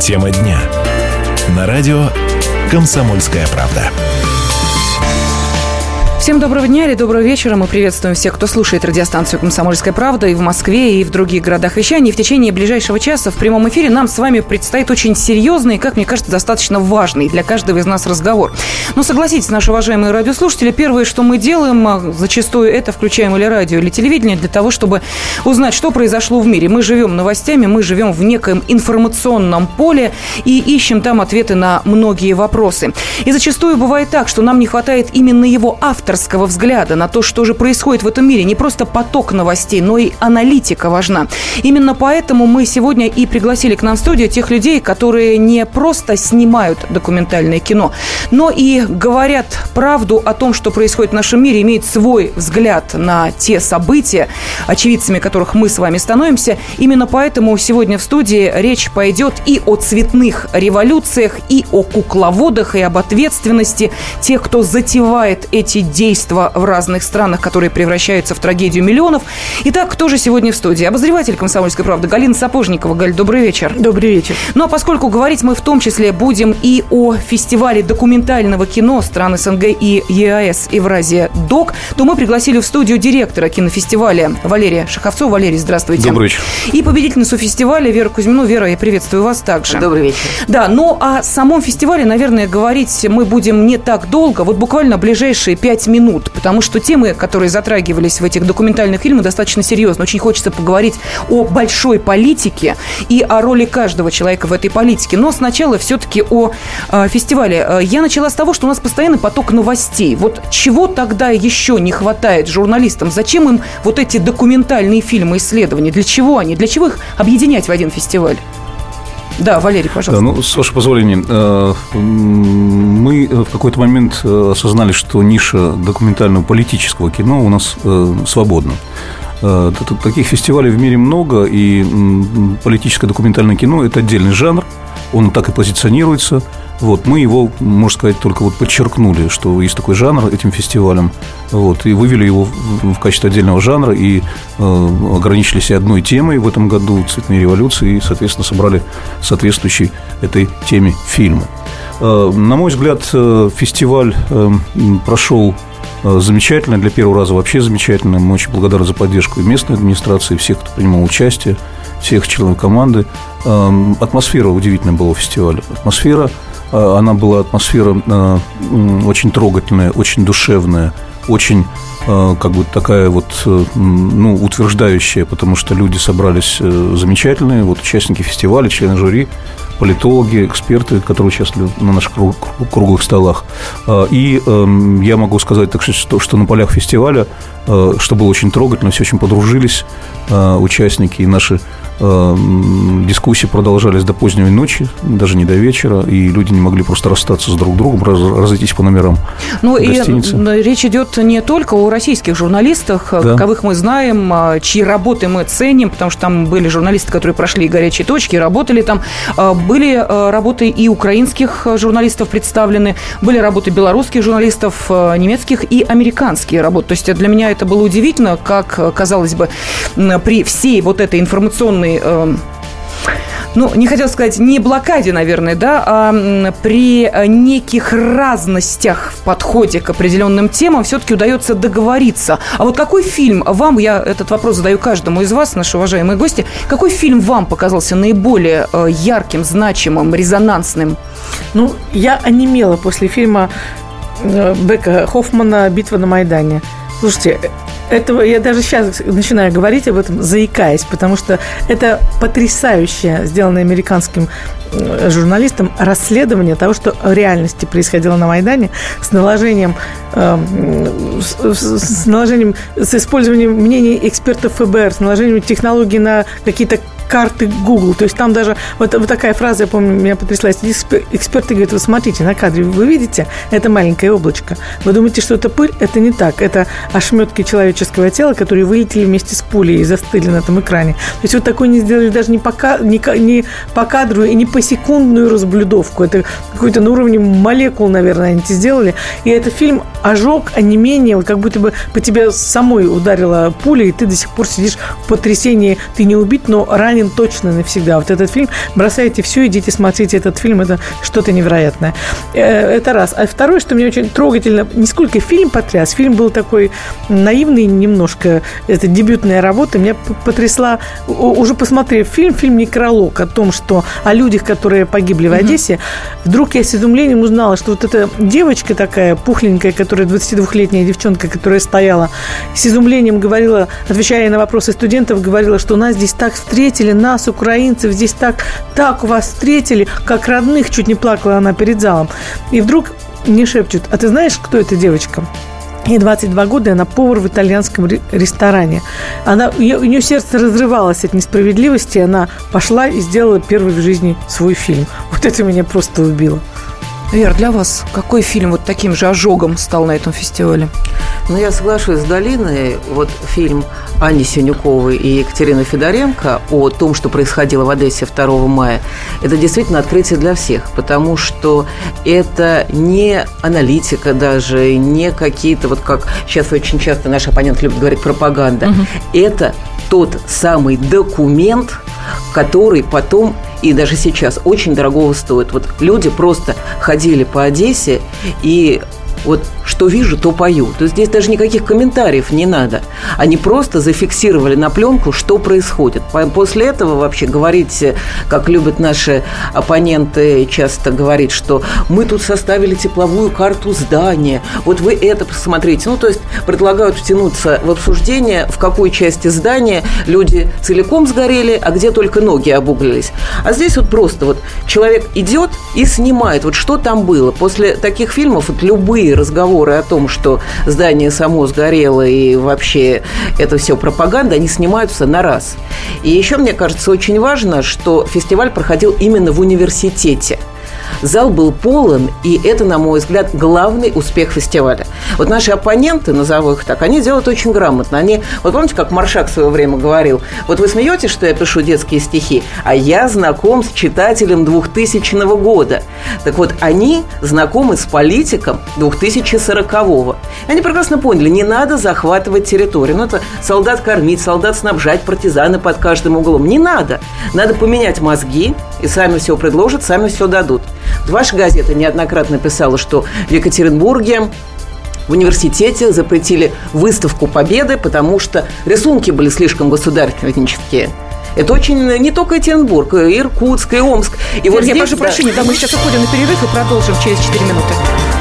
Тема дня. На радио «Комсомольская правда». Всем доброго дня или доброго вечера. Мы приветствуем всех, кто слушает радиостанцию «Комсомольская правда» и в Москве, и в других городах вещания. И в течение ближайшего часа в прямом эфире нам с вами предстоит очень серьезный и, как мне кажется, достаточно важный для каждого из нас разговор. Но согласитесь, наши уважаемые радиослушатели, первое, что мы делаем, зачастую это включаем или радио, или телевидение, для того, чтобы узнать, что произошло в мире. Мы живем новостями, мы живем в некоем информационном поле и ищем там ответы на многие вопросы. И зачастую бывает так, что нам не хватает именно его авторского взгляда на то, что же происходит в этом мире. Не просто поток новостей, но и аналитика важна. Именно поэтому мы сегодня и пригласили к нам в студию тех людей, которые не просто снимают документальное кино, но и говорят правду о том, что происходит в нашем мире, имеют свой взгляд на те события, очевидцами которых мы с вами становимся. Именно поэтому сегодня в студии речь пойдет и о цветных революциях, и о кукловодах, и об ответственности тех, кто затевает эти действия в разных странах, которые превращаются в трагедию миллионов. Итак, кто же сегодня в студии? Обозреватель «Комсомольской правды» Галина Сапожникова. Галь, добрый вечер. Добрый вечер. Ну, а поскольку говорить мы в том числе будем и о фестивале документального кино стран СНГ и ЕАЭС «Евразия ДОК», то мы пригласили в студию директора кинофестиваля Валерия Шаховцова. Валерий, здравствуйте. Добрый вечер. И победительницу фестиваля Веру Кузьмину. Вера, я приветствую вас также. Добрый вечер. Да, но о самом фестивале, наверное, говорить мы будем не так долго, вот буквально ближайшие 5 минут, потому что темы, которые затрагивались в этих документальных фильмах, достаточно серьезно. Очень хочется поговорить о большой политике и о роли каждого человека в этой политике. Но сначала все-таки о фестивале. Я начала с того, что у нас постоянный поток новостей. Вот чего тогда еще не хватает журналистам? Зачем им вот эти документальные фильмы, исследования? Для чего они? Для чего их объединять в один фестиваль? Да, Валерий, пожалуйста. Да, с вашего позволения, мы в какой-то момент осознали, что ниша документального политического кино у нас свободна. Таких фестивалей в мире много, и политическое документальное кино – это отдельный жанр, он так и позиционируется. Вот, мы его, можно сказать, только вот подчеркнули, что есть такой жанр этим фестивалем, вот, и вывели его в качестве отдельного жанра, и ограничились одной темой в этом году – «Цветные революции», и, соответственно, собрали соответствующий этой теме фильмы. На мой взгляд, фестиваль прошел замечательно, для первого раза вообще замечательно. Мы очень благодарны за поддержку и местной администрации, и всех, кто принимал участие, всех членов команды. Атмосфера удивительная была у фестиваля. Она была атмосфера очень трогательная, очень душевная, очень как бы такая вот, ну, утверждающая, потому что люди собрались замечательные, вот участники фестиваля, члены жюри, политологи, эксперты, которые участвовали на наших круглых столах. И я могу сказать, так что на полях фестиваля, что было очень трогательно, все очень подружились участники, и наши дискуссии продолжались до поздней ночи, даже не до вечера, и люди не могли просто расстаться с друг другом, разойтись по номерам. Ну и речь идет не только о российских журналистах, да, каковых мы знаем, чьи работы мы ценим, потому что там были журналисты, которые прошли горячие точки, работали там, были работы и украинских журналистов представлены, были работы белорусских журналистов, немецких и американские работы. То есть для меня это было удивительно, как, казалось бы, при всей вот этой информационной, ну, не хотел сказать, не блокаде, наверное, да, а при неких разностях в подходе к определенным темам все-таки удается договориться. А вот какой фильм вам, я этот вопрос задаю каждому из вас, наши уважаемые гости, какой фильм вам показался наиболее ярким, значимым, резонансным? Ну, я онемела после фильма Бека Хоффмана «Битва на Майдане». Слушайте, этого я даже сейчас начинаю говорить об этом, заикаясь, потому что это потрясающе сделанное американским журналистом расследование того, что в реальности происходило на Майдане, с использованием мнений экспертов ФБР, с наложением технологий на какие-то карты Google. То есть там даже вот такая фраза, я помню, меня потрясла. Эксперты говорят: вот смотрите, на кадре вы видите это маленькое облачко. Вы думаете, что это пыль? Это не так. Это ошметки человеческого тела, которые вылетели вместе с пулей и застыли на этом экране. То есть вот такое не сделали даже не по кадру и не по секундную разблюдовку. Это какой-то на уровне молекул, наверное, они это сделали. И это фильм ожог, онемение, вот как будто бы по тебе самой ударила пуля, и ты до сих пор сидишь в потрясении. Ты не убит, но ранен запомнен точно навсегда. Вот этот фильм, бросайте все, идите смотрите этот фильм, это что-то невероятное. Это раз. А второе, что мне очень трогательно, не сколько фильм потряс, фильм был такой наивный немножко, это дебютная работа, меня потрясла, уже посмотрев фильм «Некролог» о том, что о людях, которые погибли в Одессе, вдруг я с изумлением узнала, что вот эта девочка такая пухленькая, которая 22-летняя девчонка, которая стояла, с изумлением говорила, отвечая на вопросы студентов, говорила, что нас здесь так встретили, нас, украинцев, здесь так вас встретили, как родных, чуть не плакала она перед залом. И вдруг мне шепчут: а ты знаешь, кто эта девочка? Ей 22 года, и она повар в итальянском ресторане. У нее сердце разрывалось от несправедливости, и она пошла и сделала первый в жизни свой фильм. Вот это меня просто убило. Вер, для вас какой фильм вот таким же ожогом стал на этом фестивале? Ну, я соглашусь с Галиной. Вот фильм Ани Синюковой и Екатерины Федоренко о том, что происходило в Одессе 2 мая, это действительно открытие для всех, потому что это не аналитика даже, не какие-то, вот как сейчас очень часто наш оппонент любит говорить, пропаганда. Это тот самый документ, который потом и даже сейчас очень дорогого стоит. Вот люди просто ходили по Одессе и вот что вижу, то пою. То есть здесь даже никаких комментариев не надо. Они просто зафиксировали на пленку, что происходит. После этого вообще говорить, как любят наши оппоненты часто говорить, что мы тут составили тепловую карту здания, вот вы это посмотрите. Ну, то есть предлагают втянуться в обсуждение, в какой части здания люди целиком сгорели, а где только ноги обуглились. А здесь вот просто вот человек идет и снимает, вот что там было. После таких фильмов вот любые разговоры о том, что здание само сгорело и вообще это все пропаганда, они снимаются на раз. И еще, мне кажется, очень важно, что фестиваль проходил именно в университете. Зал был полон, и это, на мой взгляд, главный успех фестиваля. Вот наши оппоненты, назову их так, они делают очень грамотно. Они, вот помните, как Маршак в свое время говорил, вот вы смеетесь, что я пишу детские стихи, а я знаком с читателем 2000 года. Так вот, они знакомы с политиком 2040-го. Они прекрасно поняли, не надо захватывать территорию. Ну, это солдат кормить, солдат снабжать, партизаны под каждым углом. Не надо. Надо поменять мозги, и сами все предложат, сами все дадут. Ваша газета неоднократно писала, что в Екатеринбурге в университете запретили выставку Победы, потому что рисунки были слишком государственнические. Это очень не только Екатеринбург, и Иркутск, и Омск. И вот я прошу прощения, да, мы сейчас уходим на перерыв и продолжим через 4 минуты.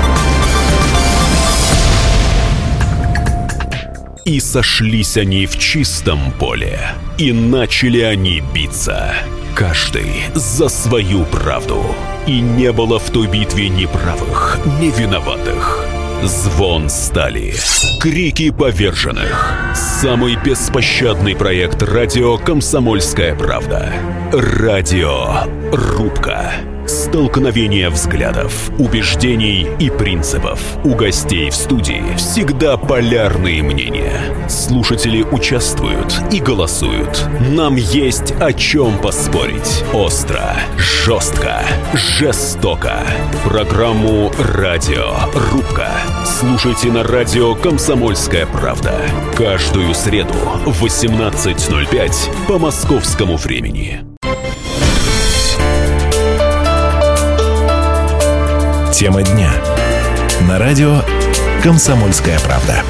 И сошлись они в чистом поле, и начали они биться, каждый за свою правду. И не было в той битве ни правых, ни виноватых. Звон стали, крики поверженных. Самый беспощадный проект радио «Комсомольская правда». Радиорубка. Столкновение взглядов, убеждений и принципов. У гостей в студии всегда полярные мнения. Слушатели участвуют и голосуют. Нам есть о чем поспорить. Остро, жестко, жестоко. Программу «Радиорубка» слушайте на радио «Комсомольская правда». Каждую среду в 18:05 по московскому времени. Тема дня. На радио «Комсомольская правда».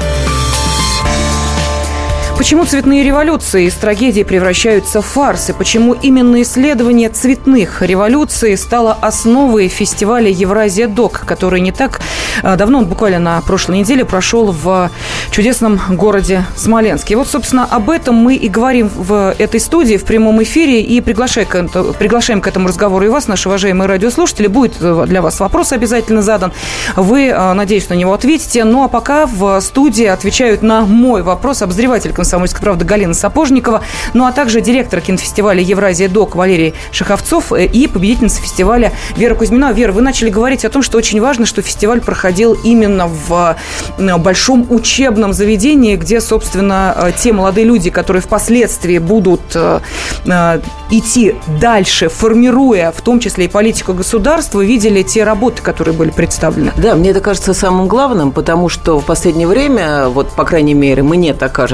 Почему цветные революции из трагедии превращаются в фарсы? Почему именно исследование цветных революций стало основой фестиваля «Евразия-Док», который не так давно, он буквально на прошлой неделе прошел в чудесном городе Смоленске. И вот, собственно, об этом мы и говорим в этой студии, в прямом эфире, и приглашаем к этому разговору и вас, наши уважаемые радиослушатели. Будет для вас вопрос обязательно задан. Вы, надеюсь, на него ответите. Ну, а пока в студии отвечают на мой вопрос обозреватель «Комсомольской правды» Галина Сапожникова, ну а также директор кинофестиваля «Евразия-Док» Валерий Шаховцов и победительница фестиваля Вера Кузьмина. Вера, вы начали говорить о том, что очень важно, что фестиваль проходил именно в большом учебном заведении, где, собственно, те молодые люди, которые впоследствии будут идти дальше, формируя в том числе и политику государства, видели те работы, которые были представлены. Да, мне это кажется самым главным, потому что в последнее время, вот, по крайней мере, мне так кажется, сложилось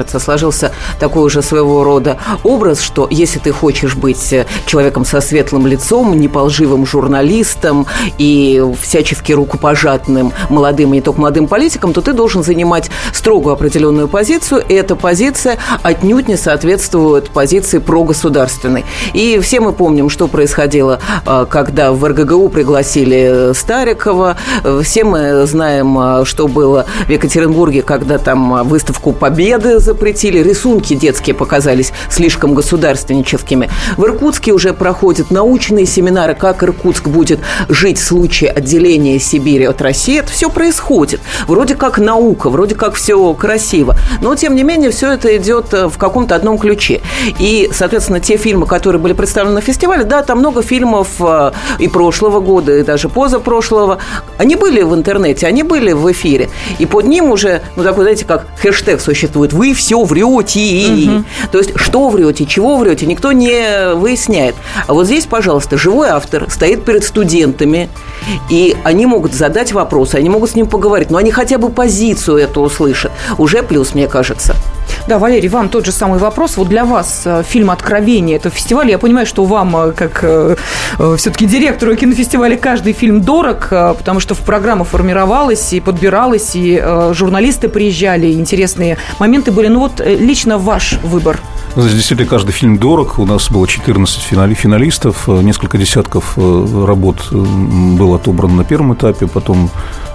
сложился такой уже своего рода образ, что если ты хочешь быть человеком со светлым лицом, неполживым журналистом и всячески рукопожатным молодым и не только молодым политикам, то ты должен занимать строгую определенную позицию, и эта позиция отнюдь не соответствует позиции прогосударственной. И все мы помним, что происходило, когда в РГГУ пригласили Старикова, все мы знаем, что было в Екатеринбурге, когда там выставку Победы запретили, рисунки детские показались слишком государственническими. В Иркутске уже проходят научные семинары, как Иркутск будет жить в случае отделения Сибири от России. Это все происходит. Вроде как наука, вроде как все красиво. Но, тем не менее, все это идет в каком-то одном ключе. И, соответственно, те фильмы, которые были представлены на фестивале, да, там много фильмов и прошлого года, и даже позапрошлого. Они были в интернете, они были в эфире. И под ним уже, такой, знаете, как хэштег существует. Вы все врете. То есть, что врете, чего врете, никто не выясняет. А вот здесь, пожалуйста, живой автор стоит перед студентами, и они могут задать вопросы, они могут с ним поговорить, но они хотя бы позицию эту услышат. Уже плюс, мне кажется. Да, Валерий, вам тот же самый вопрос. Вот для вас фильм «Откровение» – это фестиваль. Я понимаю, что вам, как все-таки директору кинофестиваля, каждый фильм дорог, потому что программа формировалась и подбиралась, и журналисты приезжали, и интересные моменты были. Ну вот лично ваш выбор. Действительно, каждый фильм дорог. У нас было 14 финалистов, несколько десятков работ было отобрано на первом этапе, потом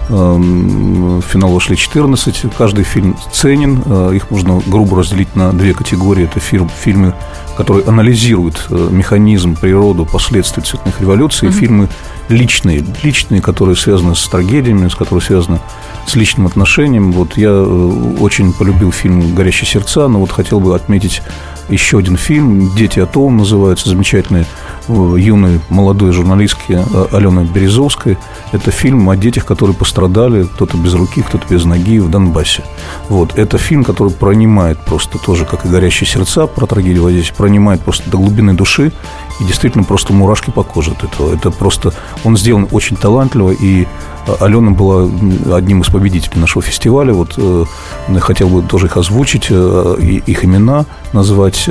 в финал вошли 14. Каждый фильм ценен. Их можно грубо разделить на две категории. Это фильмы, которые анализируют механизм, природу, последствия цветных революций, и фильмы личные, которые связаны с трагедиями, которые связаны с личным отношением. Вот я очень полюбил фильм «Горящие сердца», но вот хотел бы отметить еще один фильм «Дети АТО» называется, замечательный, юной молодой журналистки Алены Березовской. Это фильм о детях, которые пострадали, кто-то без руки, кто-то без ноги в Донбассе. Вот. Это фильм, который пронимает просто тоже, как и «Горящие сердца», про трагедию в Одессе, пронимает просто до глубины души, и действительно просто мурашки по коже от этого. Это просто... Он сделан очень талантливо, и Алена была одним из победителей нашего фестиваля. Вот хотел бы тоже их озвучить, их имена назвать.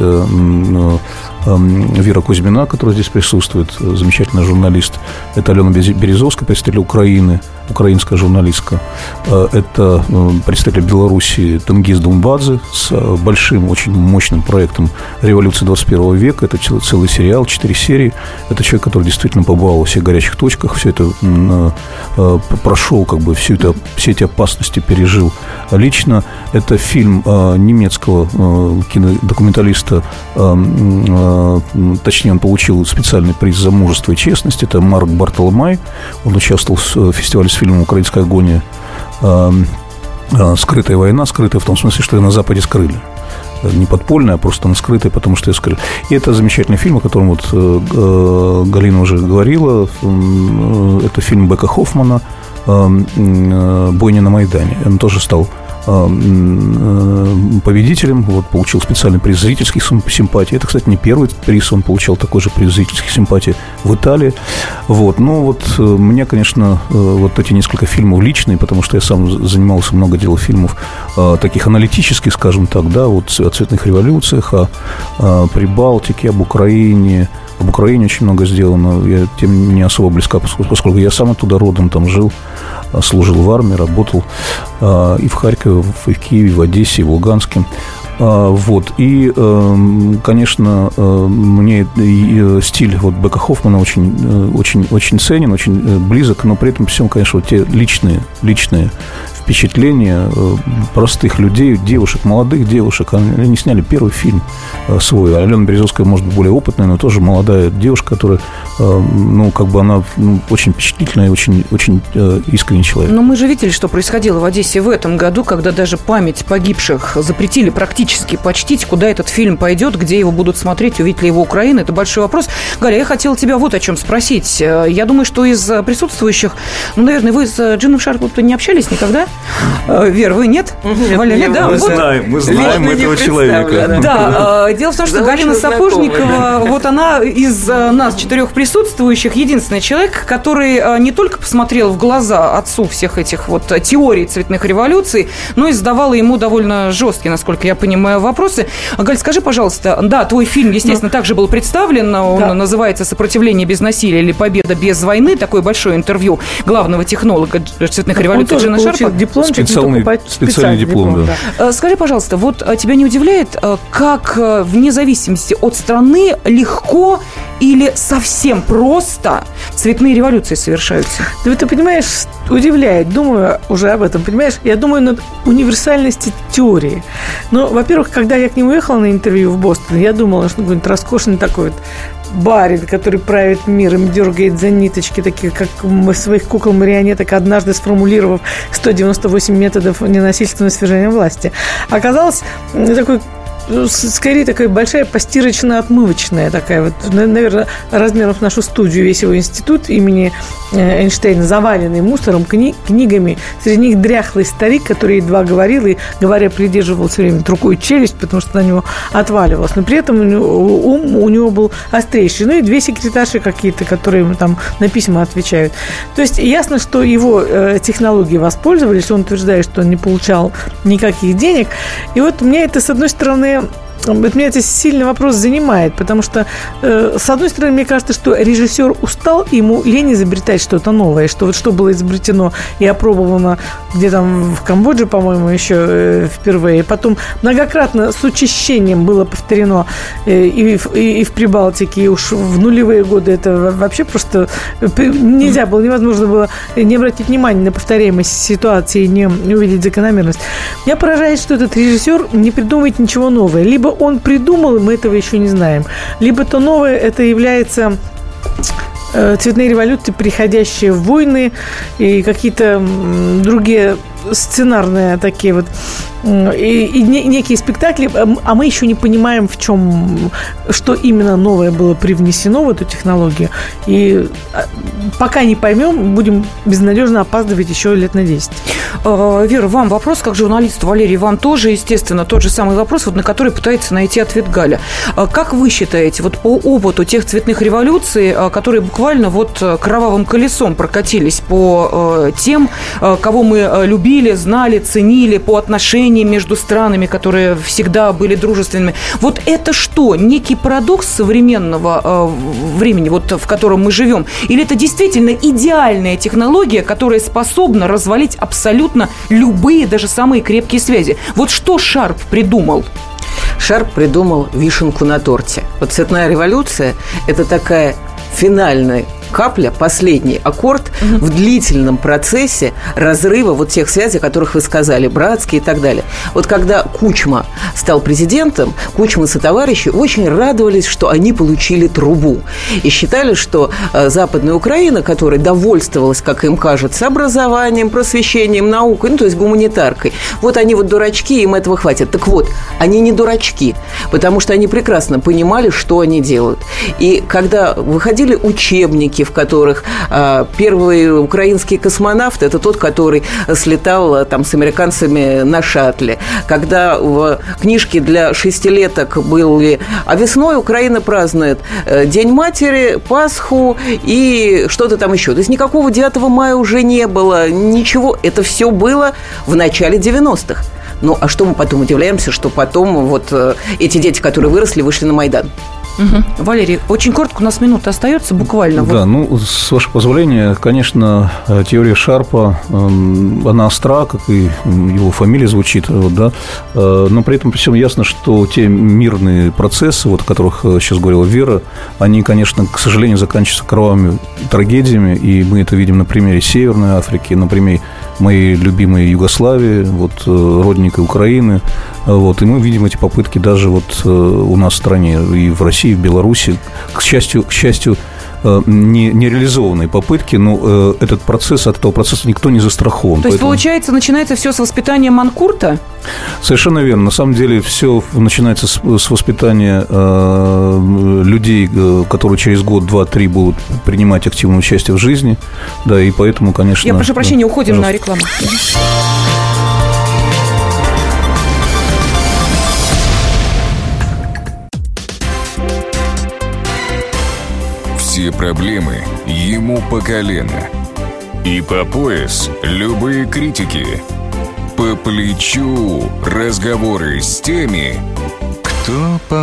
Вера Кузьмина, которая здесь присутствует, замечательный журналист. Это Алена Березовская, представитель Украины, украинская журналистка. Это представитель Белоруссии Тенгиз Думбадзе с большим, очень мощным проектом «Революция 21 века». Это целый сериал, 4 серии. Это человек, который действительно побывал во всех горячих точках, все это прошел, как бы все эти опасности пережил лично. Это фильм немецкого кинодокументалиста, точнее, он получил специальный приз за мужество и честность. Это Марк Бартоломай. Он участвовал в фестивале с фильмом «Украинская агония». «Скрытая война». Скрытая в том смысле, что ее на Западе скрыли. Не подпольная, а просто она скрытая, потому что ее скрыли. И это замечательный фильм, о котором вот Галина уже говорила. Это фильм Бека Хоффмана «Бойня на Майдане». Он тоже стал победителем, вот, получил специальный приз зрительских симпатий. Это, кстати, не первый приз, он получал такой же приз зрительских симпатий в Италии. Вот. Но вот мне, конечно, вот эти несколько фильмов личные, потому что я сам занимался, много делал фильмов таких аналитических, скажем так, да, вот о цветных революциях, о Прибалтике, об Украине. Об Украине очень много сделано. Я тем не особо близка, поскольку я сам оттуда родом, там жил, служил в армии, работал и в Харькове, и в Киеве, и в Одессе, и в Луганске. Вот. И, конечно, мне стиль вот Бека Хоффмана очень ценен, очень близок, но при этом всем, конечно, вот те личные впечатления простых людей, девушек, молодых девушек. Они сняли первый фильм свой. Алена Березовская, может быть, более опытная, но тоже молодая девушка, которая, ну, как бы она очень впечатлительная и очень искренний человек. Но мы же видели, что происходило в Одессе в этом году, когда даже память погибших запретили практически почтить. Куда этот фильм пойдет, где его будут смотреть, увидит ли его Украина, это большой вопрос. Галя, я хотела тебя вот о чем спросить. Я думаю, что из присутствующих, ну, наверное, вы с Джином Шарпом не общались никогда? Вера, вы нет? Валерий, да? Мы знаем этого человека. Да, дело в том, что Галина Сапожникова, вот она из нас, 4 присутствующих, единственный человек, который не только посмотрел в глаза отцу всех этих вот теорий цветных революций, но и задавала ему довольно жесткие, насколько я понимаю, вопросы. Галь, скажи, пожалуйста, да, твой фильм, естественно, также был представлен, он называется «Сопротивление без насилия» или «Победа без войны», такое большое интервью главного технолога цветных революций Джина Шарпа. Специальный диплом, да. Скажи, пожалуйста, вот тебя не удивляет, как вне зависимости от страны легко или совсем просто цветные революции совершаются? Да, ты понимаешь, удивляет, думаю уже об этом, понимаешь, я думаю над универсальностью теории. Ну, во-первых, когда я к нему ехала на интервью в Бостон, я думала, что какой-нибудь роскошный такой вот барин, который правит миром, дергает за ниточки, такие, как своих кукол-марионеток, однажды сформулировав 198 методов ненасильственного свержения власти. Оказалось, такой скорее такая большая постирочно-отмывочная такая вот, наверное, размером в нашу студию весь его институт имени Эйнштейна, заваленный мусором, книгами. Среди них дряхлый старик, который едва говорил и, говоря, придерживал все время рукой челюсть, потому что на него отваливалось. Но при этом ум у него был острейший. Ну и 2 секретарши какие-то, которые ему там на письма отвечают. То есть ясно, что его технологии воспользовались. Он утверждает, что он не получал никаких денег. И вот меня это, с одной стороны, меня это сильный вопрос занимает, потому что, с одной стороны, мне кажется, что режиссер устал, и ему лень изобретать что-то новое, что вот что было изобретено и опробовано где-то в Камбодже, по-моему, еще впервые, и потом многократно с учащением было повторено и в Прибалтике, и уж в нулевые годы это вообще просто нельзя было, невозможно было не обратить внимания на повторяемость ситуации и не увидеть закономерность. Меня поражает, что этот режиссер не придумывает ничего нового. Либо он придумал, и мы этого еще не знаем. Либо то новое, это является цветные революции, переходящие в войны и какие-то другие сценарные такие вот и некие спектакли, а мы еще не понимаем, в чем, что именно новое было привнесено в эту технологию. И пока не поймем, будем безнадежно опаздывать еще лет на 10. Вера, вам вопрос, как журналист, Валерий, вам тоже, естественно, тот же самый вопрос, вот, на который пытается найти ответ Галя. Как вы считаете, вот по опыту тех цветных революций, которые буквально вот кровавым колесом прокатились по тем, кого мы любили, знали, ценили, по отношениям между странами, которые всегда были дружественными. Вот это что? Некий парадокс современного времени, вот в котором мы живем? Или это действительно идеальная технология, которая способна развалить абсолютно любые, даже самые крепкие связи? Вот что Шарп придумал? Шарп придумал вишенку на торте. Вот цветная революция – это такая финальная капля, последний аккорд в длительном процессе разрыва вот тех связей, о которых вы сказали, братские и так далее. Вот когда Кучма стал президентом, Кучма и сотоварищи очень радовались, что они получили трубу. И считали, что Западная Украина, которая довольствовалась, как им кажется, образованием, просвещением, наукой, ну, то есть гуманитаркой, вот они вот дурачки, им этого хватит. Так вот, они не дурачки, потому что они прекрасно понимали, что они делают. И когда выходили учебники, в которых первый украинский космонавт – это тот, который слетал там с американцами на шаттле. Когда в книжке для 6-леток были… А весной Украина празднует День матери, Пасху и что-то там еще. То есть никакого 9 мая уже не было, ничего. Это все было в начале 90-х. Ну, а что мы потом удивляемся, что потом вот эти дети, которые выросли, вышли на Майдан? Угу. Валерий, очень коротко, у нас минута остается буквально. Да, ну, с вашего позволения, конечно, теория Шарпа, она остра, как и его фамилия звучит, вот, да, но при этом при всем ясно, что те мирные процессы, вот, о которых сейчас говорила Вера, они, конечно, к сожалению, заканчиваются кровавыми трагедиями, и мы это видим на примере Северной Африки, на примере моей любимой Югославии, вот, родненькой Украины, вот, и мы видим эти попытки даже вот у нас в стране, и в России, и в Беларуси. К счастью, нереализованные попытки, но от этого процесса никто не застрахован. То есть, получается, начинается все с воспитания манкурта? Совершенно верно. На самом деле все начинается с воспитания людей, которые через год, два, три будут принимать активное участие в жизни. Да, и поэтому, конечно... Я прошу прощения, уходим на рекламу. Все проблемы ему по колено. И по пояс любые критики. По плечу разговоры с теми, кто